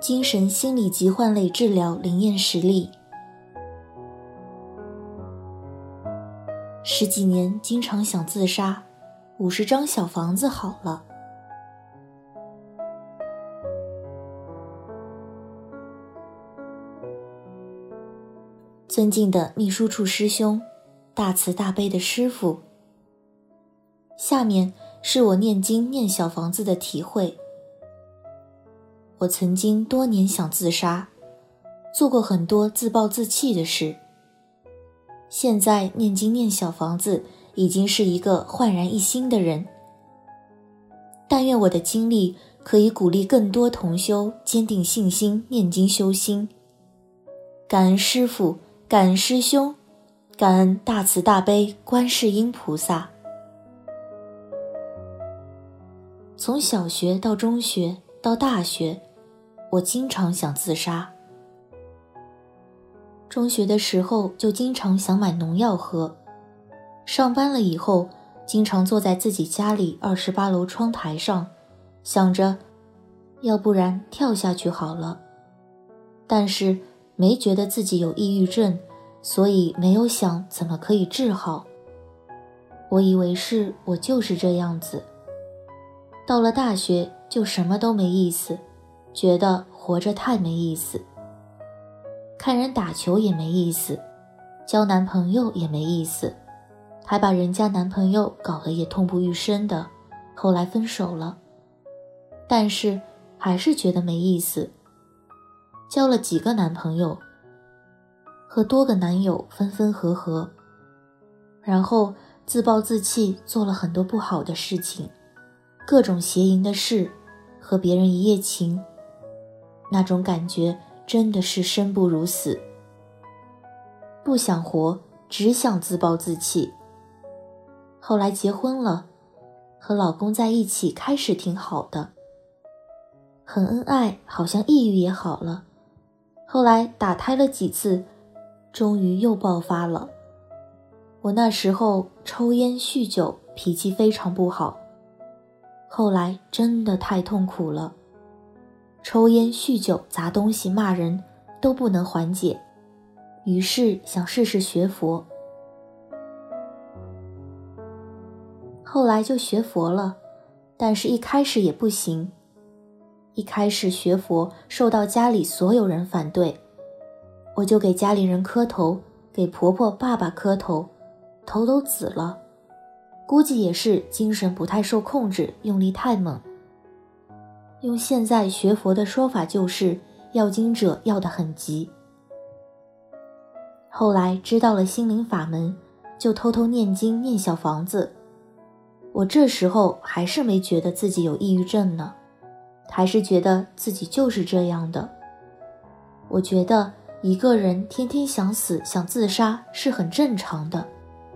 精神心理疾患类治疗灵验实例。10几年经常想自杀，50张小房子好了。尊敬的秘书处师兄，大慈大悲的师父，下面是我念经念小房子的体会。我曾经多年想自杀，做过很多自暴自弃的事，现在念经念小房子已经是一个焕然一新的人。但愿我的经历可以鼓励更多同修坚定信心，念经修心。感恩师父，感恩师兄，感恩大慈大悲观世音菩萨。从小学到中学到大学，我经常想自杀。中学的时候就经常想买农药喝，上班了以后经常坐在自己家里28楼窗台上，想着要不然跳下去好了，但是没觉得自己有抑郁症，所以没有想怎么可以治好。我以为是我就是这样子。到了大学就什么都没意思，觉得活着太没意思，看人打球也没意思，交男朋友也没意思，还把人家男朋友搞得也痛不欲生的，后来分手了。但是还是觉得没意思，交了几个男朋友，和多个男友分分合合，然后自暴自弃，做了很多不好的事情，各种邪淫的事，和别人一夜情，那种感觉真的是生不如死，不想活，只想自暴自弃。后来结婚了，和老公在一起开始挺好的，很恩爱，好像抑郁也好了。后来打胎了几次，终于又爆发了。我那时候抽烟酗酒，脾气非常不好，后来真的太痛苦了，抽烟酗酒砸东西骂人都不能缓解，于是想试试学佛。后来就学佛了，但是一开始也不行。一开始学佛受到家里所有人反对，我就给家里人磕头，给婆婆爸爸磕头，头都紫了，估计也是精神不太受控制，用力太猛。用现在学佛的说法就是要经者要得很急。后来知道了心灵法门，就偷偷念经念小房子。我这时候还是没觉得自己有抑郁症呢，还是觉得自己就是这样的。我觉得一个人天天想死想自杀是很正常的。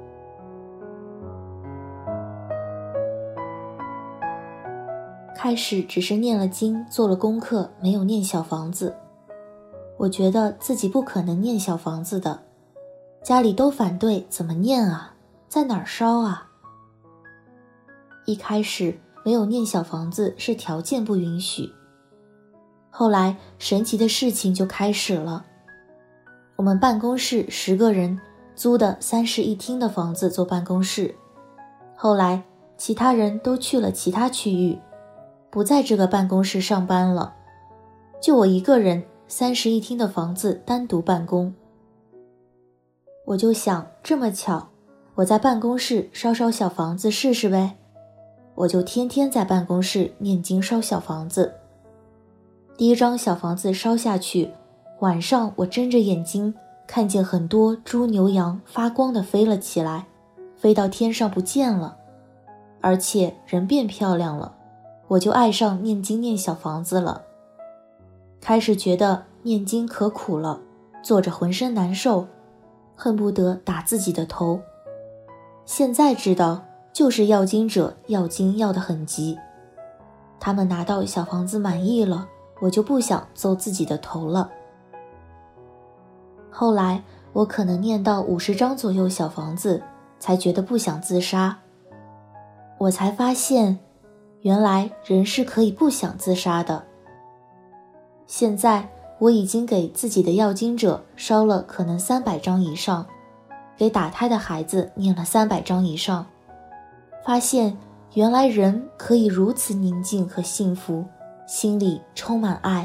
开始只是念了经，做了功课，没有念小房子。我觉得自己不可能念小房子的，家里都反对，怎么念啊？在哪儿烧啊？一开始没有念小房子是条件不允许，后来神奇的事情就开始了。我们办公室10个人租的3室1厅的房子做办公室，后来其他人都去了其他区域，不在这个办公室上班了，就我一个人3室1厅的房子单独办公。我就想，这么巧，我在办公室烧烧小房子试试呗。我就天天在办公室念经烧小房子。第1张小房子烧下去，晚上我睁着眼睛看见很多猪牛羊发光的飞了起来，飞到天上不见了，而且人变漂亮了，我就爱上念经念小房子了。开始觉得念经可苦了，坐着浑身难受，恨不得打自己的头。现在知道就是要经者要经要得很急，他们拿到小房子满意了，我就不想揍自己的头了。后来我可能念到50张左右小房子，才觉得不想自杀。我才发现，原来人是可以不想自杀的。 现在我已经给自己的要经者烧了可能300张以上，给打胎的孩子念了300张以上，发现原来人可以如此宁静和幸福，心里充满爱。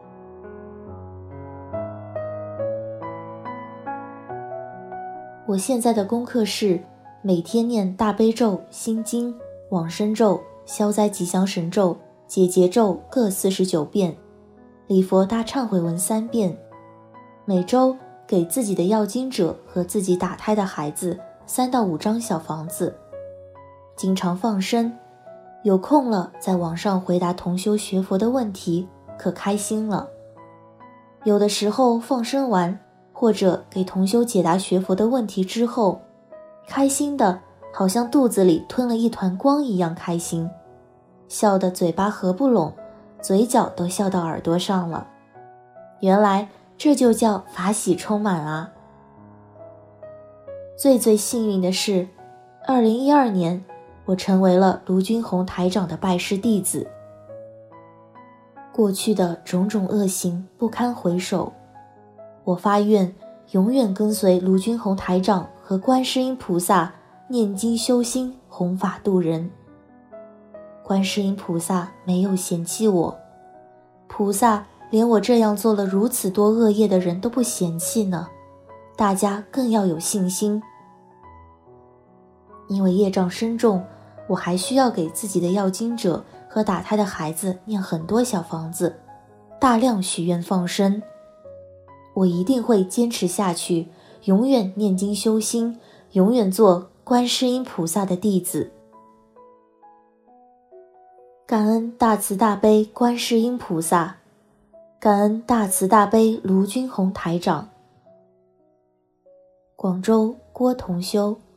我现在的功课是每天念大悲咒、心经、往生咒、消灾吉祥神咒、解结咒各49遍，礼佛大忏悔文3遍，每周给自己的要经者和自己打胎的孩子3到5张小房子，经常放生，有空了在网上回答同修学佛的问题，可开心了。有的时候放生完或者给同修解答学佛的问题之后，开心的好像肚子里吞了一团光一样开心，笑得嘴巴合不拢，嘴角都笑到耳朵上了。原来这就叫法喜充满啊！最幸运的是，2012年我成为了卢军宏台长的拜师弟子。过去的种种恶行不堪回首，我发愿永远跟随卢军宏台长和观世音菩萨念经修心，弘法度人。观世音菩萨没有嫌弃我，菩萨连我这样做了如此多恶业的人都不嫌弃呢，大家更要有信心。因为业障深重，我还需要给自己的要经者和打胎的孩子念很多小房子，大量许愿放生。我一定会坚持下去，永远念经修心，永远做观世音菩萨的弟子。感恩大慈大悲观世音菩萨，感恩大慈大悲卢军宏台长。广州郭同修。